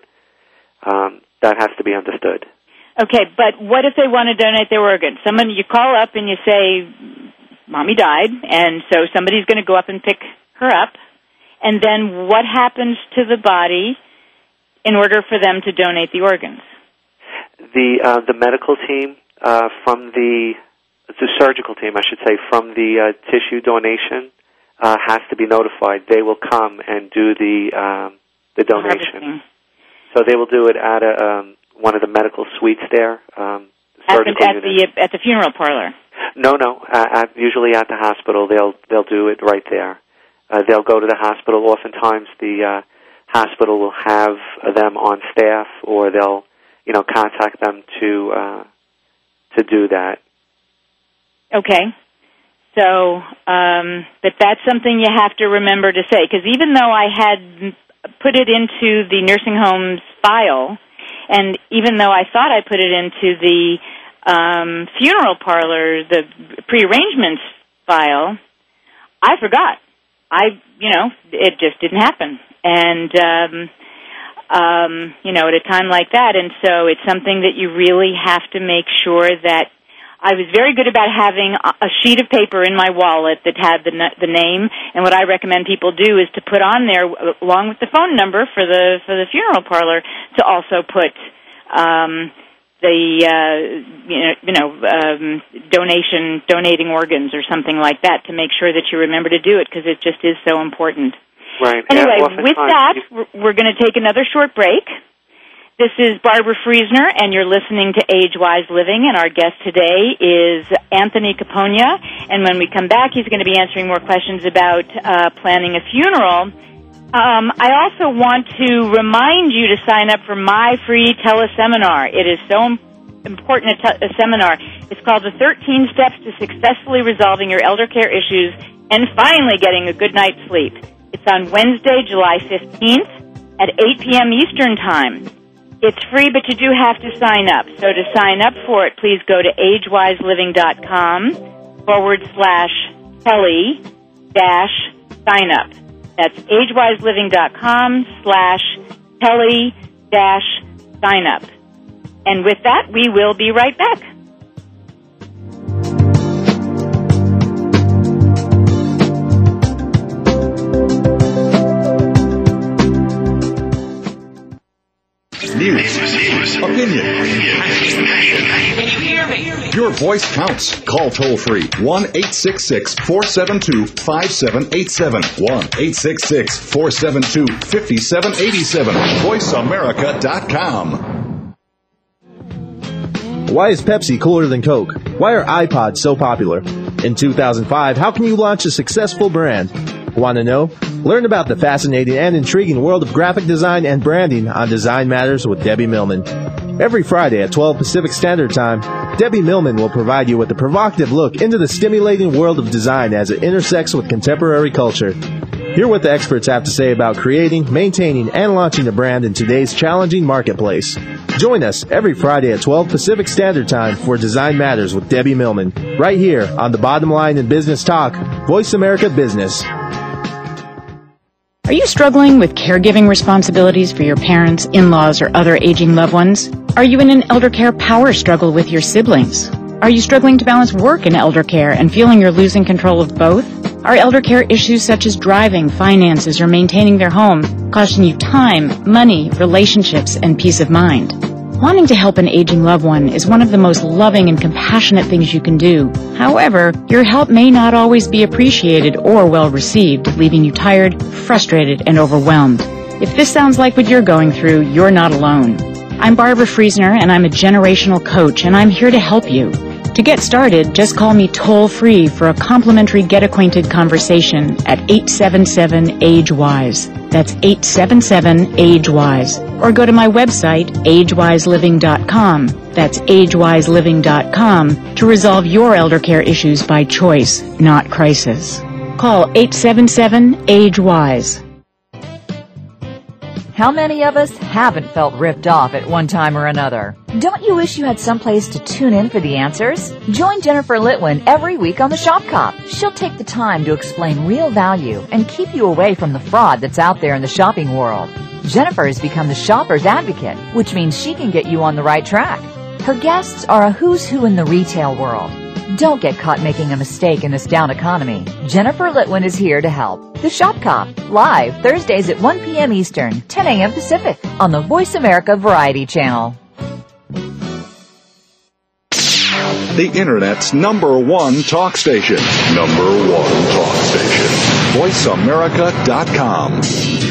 Um, that has to be understood.
Okay, but what if they want to donate their organs? Someone, you call up and you say, Mommy died, and so somebody's going to go up and pick her up, and then what happens to the body in order for them to donate the organs?
The uh, the medical team uh, from the, the surgical team, I should say, from the uh, tissue donation uh, has to be notified. They will come and do the um, the donation. So they will do it at a... Um, one of the medical suites there. Um,
at, the, at the at the funeral parlor.
No, no. Uh, at, usually at the hospital, they'll they'll do it right there. Uh, they'll go to the hospital. Oftentimes, the uh, hospital will have them on staff, or they'll you know contact them to uh, to do that.
Okay. So, um, but that's something you have to remember to say, because even though I had put it into the nursing home's file. And even though I thought I put it into the um, funeral parlor, the prearrangements file, I forgot. I, you know, it just didn't happen. And, um, um, you know, at a time like that. And so it's something that you really have to make sure that I was very good about having a sheet of paper in my wallet that had the the name, and what I recommend people do is to put on there, along with the phone number for the for the funeral parlor, to also put um, the uh, you know, you know um, donation donating organs or something like that, to make sure that you remember to do it, because it just is so important.
Right.
Anyway, with that, we're going to take another short break. This is Barbara Friesner, and you're listening to Age-Wise Living, and our guest today is Anthony Caponia. And when we come back, he's going to be answering more questions about uh, planning a funeral. Um, I also want to remind you to sign up for my free teleseminar. It is so important, a, te- a seminar. It's called The thirteen Steps to Successfully Resolving Your Elder Care Issues and Finally Getting a Good Night's Sleep. It's on Wednesday, July fifteenth at eight p.m. Eastern Time. It's free, but you do have to sign up. So to sign up for it, please go to agewiseliving.com forward slash Kelly dash sign up. That's agewiseliving.com slash Kelly dash sign up. And with that, we will be right back.
News, opinion,
Can you hear me?
your voice counts. Call toll-free one eight six six, four seven two, five seven eight seven. one eight six six, four seven two, five seven eight seven. voice america dot com.
Why is Pepsi cooler than Coke? Why are iPods so popular? In two thousand five, how can you launch a successful brand? Want to know? Learn about the fascinating and intriguing world of graphic design and branding on Design Matters with Debbie Millman. Every Friday at twelve Pacific Standard Time, Debbie Millman will provide you with a provocative look into the stimulating world of design as it intersects with contemporary culture. Hear what the experts have to say about creating, maintaining, and launching a brand in today's challenging marketplace. Join us every Friday at twelve Pacific Standard Time for Design Matters with Debbie Millman, right here on the Bottom Line in Business Talk, Voice America Business.
Are you struggling with caregiving responsibilities for your parents, in-laws, or other aging loved ones? Are you in an elder care power struggle with your siblings? Are you struggling to balance work and elder care and feeling you're losing control of both? Are elder care issues such as driving, finances, or maintaining their home costing you time, money, relationships, and peace of mind? Wanting to help an aging loved one is one of the most loving and compassionate things you can do. However, your help may not always be appreciated or well received, leaving you tired, frustrated, and overwhelmed. If this sounds like what you're going through, you're not alone. I'm Barbara Friesner, and I'm a generational coach, and I'm here to help you. To get started, just call me toll-free for a complimentary get-acquainted conversation at eight seven seven, age wise. That's eight seven seven, age wise. Or go to my website, age wise living dot com. That's age wise living dot com to resolve your elder care issues by choice, not crisis. Call eight seven seven, age wise.
How many of us haven't felt ripped off at one time or another? Don't you wish you had someplace to tune in for the answers? Join Jennifer Litwin every week on the Shop Cop. She'll take the time to explain real value and keep you away from the fraud that's out there in the shopping world. Jennifer has become the shopper's advocate, which means she can get you on the right track. Her guests are a who's who in the retail world. Don't get caught making a mistake in this down economy. Jennifer Litwin is here to help. The Shop Cop, live Thursdays at one p.m. Eastern, ten a.m. Pacific, on the Voice America Variety Channel.
The Internet's number one talk station. Number one talk station. voice america dot com.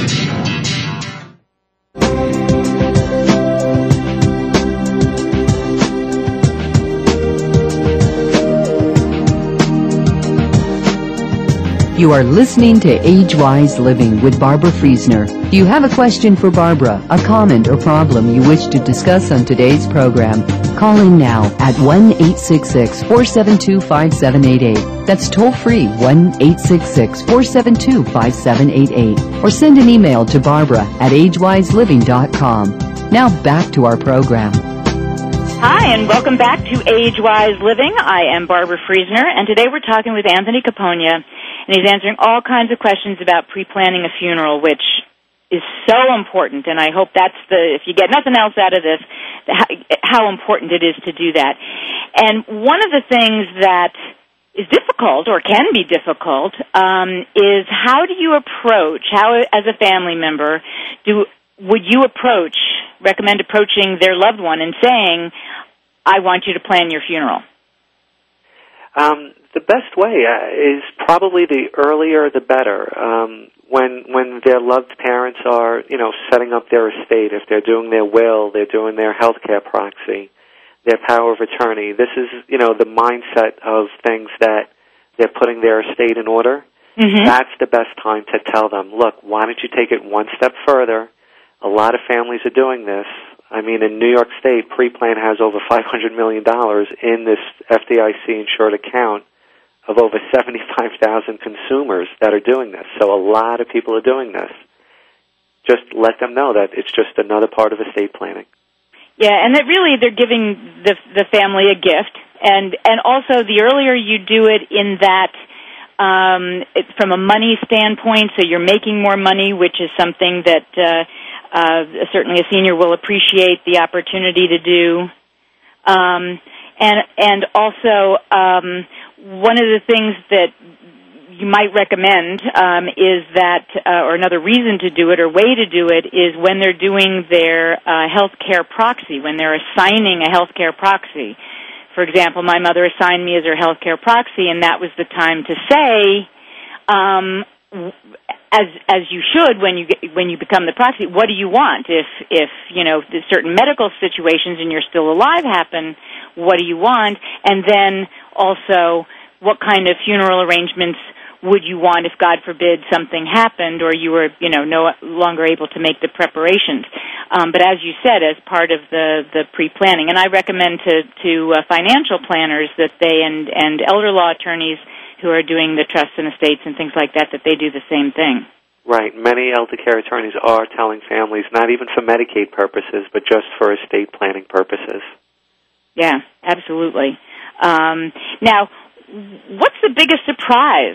You are listening to Age Wise Living with Barbara Friesner. Do you have a question for Barbara, a comment or problem you wish to discuss on today's program? Call in now at one eight six six, four seven two, five seven eight eight. That's toll free, one eight six six, four seven two, five seven eight eight. Or send an email to Barbara at age wise living dot com. Now back to our program.
Hi, and welcome back to Age Wise Living. I am Barbara Friesner, and today we're talking with Anthony Caponia. And he's answering all kinds of questions about pre-planning a funeral, which is so important. And I hope that's the, if you get nothing else out of this, how important it is to do that. And one of the things that is difficult, or can be difficult, um, is how do you approach, how as a family member, do would you approach, recommend approaching their loved one and saying, I want you to plan your funeral?
Um, the best way uh, is probably the earlier the better. Um, when when their loved parents are, you know, setting up their estate, if they're doing their will, they're doing their healthcare proxy, their power of attorney. This is, you know, the mindset of things that they're putting their estate in order. Mm-hmm. That's the best time to tell them, look, why don't you take it one step further? A lot of families are doing this. I mean, in New York State, Pre-Plan has over five hundred million dollars in this F D I C-insured account of over seventy-five thousand consumers that are doing this. So a lot of people are doing this. Just let them know that it's just another part of estate planning.
Yeah, and that really they're giving the the family a gift. And, and also, the earlier you do it in that, um, it, from a money standpoint, so you're making more money, which is something that... Uh, Uh, certainly a senior will appreciate the opportunity to do. Um, and and also, um, one of the things that you might recommend um, is that, uh, or another reason to do it or way to do it is when they're doing their uh, health care proxy, when they're assigning a health care proxy. For example, my mother assigned me as her health care proxy, and that was the time to say, um, as as you should when you get, when you become the proxy, what do you want? If if you know certain medical situations and you're still alive happen, what do you want? And then also, what kind of funeral arrangements would you want if, God forbid, something happened or you were, you know, no longer able to make the preparations. Um, but as you said, as part of the, the pre-planning, and I recommend to, to uh, financial planners that they, and, and elder law attorneys who are doing the trusts and estates and things like that, that they do the same thing.
Right. Many elder care attorneys are telling families, not even for Medicaid purposes, but just for estate planning purposes.
Yeah, absolutely. Um, now, what's the biggest surprise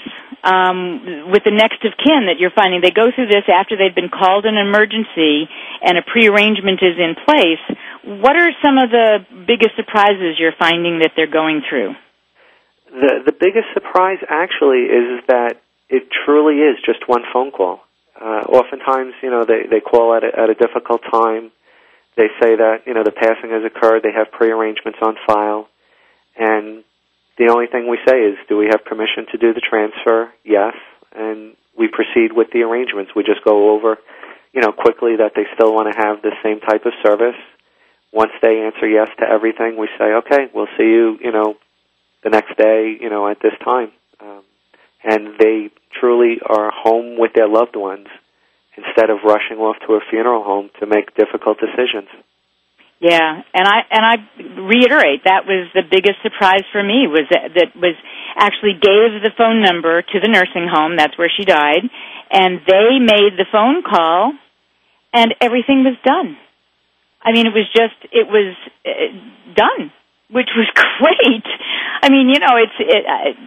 um, with the next of kin that you're finding? They go through this after they've been called an emergency and a prearrangement is in place. What are some of the biggest surprises you're finding that they're going through?
The the biggest surprise actually is that it truly is just one phone call. Uh, oftentimes, you know, they, they call at a, at a difficult time. They say that, you know, the passing has occurred. They have prearrangements on file. And the only thing we say is, do we have permission to do the transfer? Yes. And we proceed with the arrangements. We just go over, you know, quickly that they still want to have the same type of service. Once they answer yes to everything, we say, okay, we'll see you, you know, the next day, you know, at this time. Um, and they truly are home with their loved ones instead of rushing off to a funeral home to make difficult decisions.
Yeah, and I and I reiterate, that was the biggest surprise for me, was that, that was actually gave the phone number to the nursing home, that's where she died, and they made the phone call, and everything was done. I mean, it was just, it was uh, done, which was great. I mean, you know, it's, it,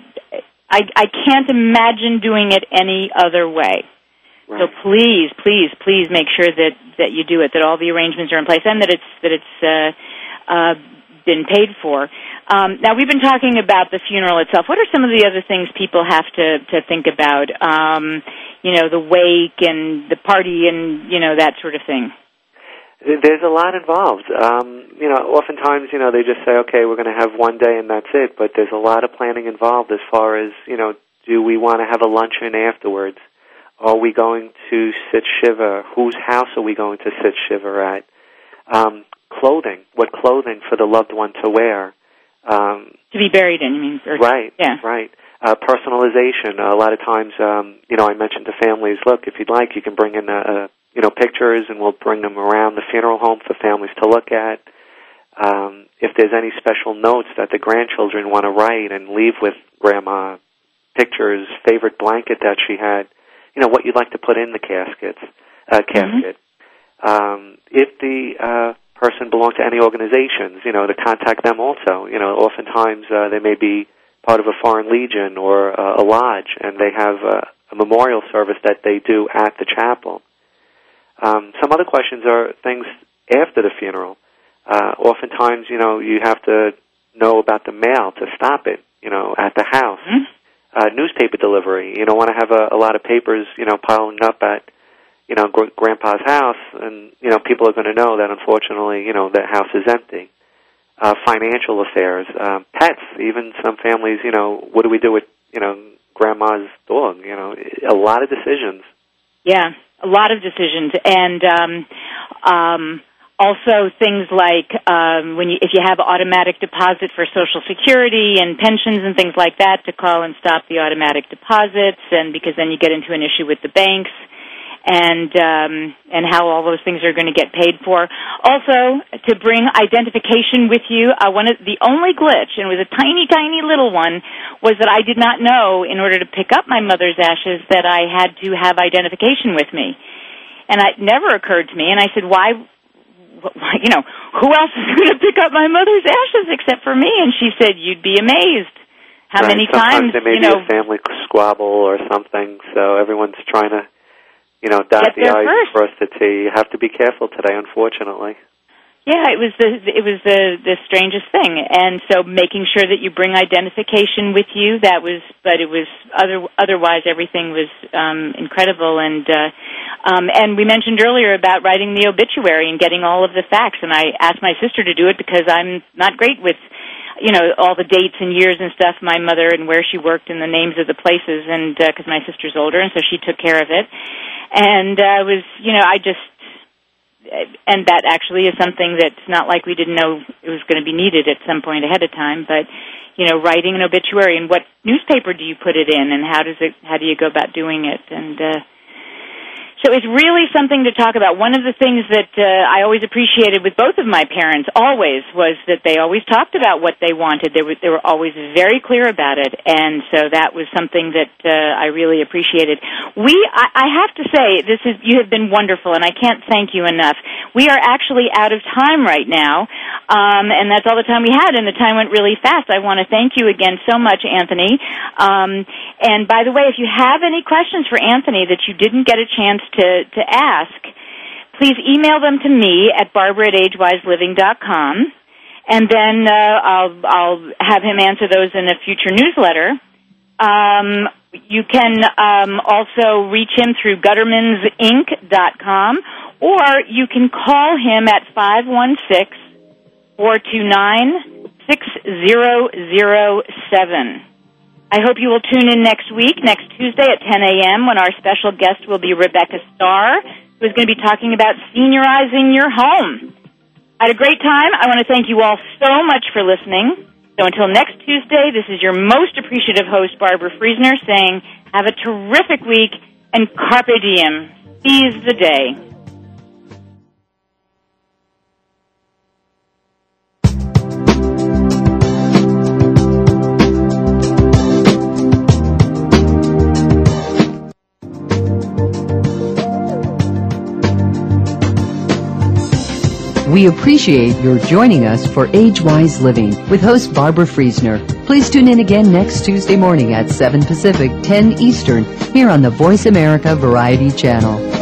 I, I can't imagine doing it any other way. Right. So please, please, please make sure that, that you do it, that all the arrangements are in place, and that it's that it's uh, uh, been paid for. Um, now, we've been talking about the funeral itself. What are some of the other things people have to, to think about? Um, you know, the wake and the party and, you know, that sort of thing.
There's a lot involved. Um, you know, oftentimes, you know, they just say, okay, we're going to have one day and that's it, but there's a lot of planning involved as far as, you know, do we want to have a luncheon afterwards? Are we going to sit shiva? Whose house are we going to sit shiva at? Um, clothing. What clothing for the loved one to wear? Um,
to be buried in, you mean? Or,
right,
yeah.
right. Uh, personalization. Uh, a lot of times, um, you know, I mentioned to families, look, if you'd like, you can bring in, a, a, you know, pictures, and we'll bring them around the funeral home for families to look at. Um, if there's any special notes that the grandchildren want to write and leave with Grandma, pictures, favorite blanket that she had, you know, what you'd like to put in the caskets, uh, casket. Mm-hmm. Um, if the uh, person belongs to any organizations, you know, to contact them also. You know, oftentimes uh, they may be part of a foreign legion or uh, a lodge, and they have uh, a memorial service that they do at the chapel. Um, some other questions are things after the funeral. Uh, oftentimes, you know, you have to know about the mail to stop it, you know, at the house. Mm-hmm. Uh, newspaper delivery. You don't want to have a, a lot of papers, you know, piling up at, you know, gr- Grandpa's house, and, you know, people are going to know that, unfortunately, you know, the house is empty. Uh, financial affairs, uh, pets, even some families, you know, what do we do with, you know, Grandma's dog? You know, a lot of decisions.
Yeah, a lot of decisions. And, um, um, also, things like um, when you, if you have automatic deposit for Social Security and pensions and things like that, to call and stop the automatic deposits, and because then you get into an issue with the banks, and um, and how all those things are going to get paid for. Also, to bring identification with you. Uh, one of the only glitch, and it was a tiny, tiny little one, was that I did not know, in order to pick up my mother's ashes, that I had to have identification with me, and it never occurred to me. And I said, why? You know, who else is going to pick up my mother's ashes except for me? And she said, you'd be amazed how
right.
many
Sometimes
times,
there may
you
be
know,
a family squabble or something, so everyone's trying to, you know, dot the I's and cross the T. You have to be careful today, unfortunately.
Yeah, it was the it was the the strangest thing, and so making sure that you bring identification with you, that was, but it was other otherwise everything was um, incredible, and uh, um, and we mentioned earlier about writing the obituary and getting all of the facts, and I asked my sister to do it because I'm not great with, you know, all the dates and years and stuff, my mother and where she worked and the names of the places, and because uh, my sister's older, and so she took care of it, and uh, it was, you know, I just. and that actually is something that's not like we didn't know it was going to be needed at some point ahead of time, but, you know, writing an obituary, and what newspaper do you put it in, and how does it, how do you go about doing it? And, uh, so it's really something to talk about. One of the things that uh, I always appreciated with both of my parents, always, was that they always talked about what they wanted. They were, they were always very clear about it, and so that was something that uh, I really appreciated. We, I, I have to say, this is you have been wonderful, and I can't thank you enough. We are actually out of time right now, um, and that's all the time we had, and the time went really fast. I want to thank you again so much, Anthony. Um, and by the way, if you have any questions for Anthony that you didn't get a chance to, to ask, please email them to me at Barbara at age wise living dot com, and then uh, I'll, I'll have him answer those in a future newsletter. Um, you can um, also reach him through guttermans inc dot com, or you can call him at five one six, four two nine, six zero zero seven. I hope you will tune in next week, next Tuesday at ten a.m., when our special guest will be Rebecca Starr, who is going to be talking about seniorizing your home. I had a great time. I want to thank you all so much for listening. So until next Tuesday, this is your most appreciative host, Barbara Friesner, saying have a terrific week and carpe diem. Seize the day.
We appreciate your joining us for Age-Wise Living with host Barbara Friesner. Please tune in again next Tuesday morning at seven Pacific, ten Eastern, here on the Voice America Variety Channel.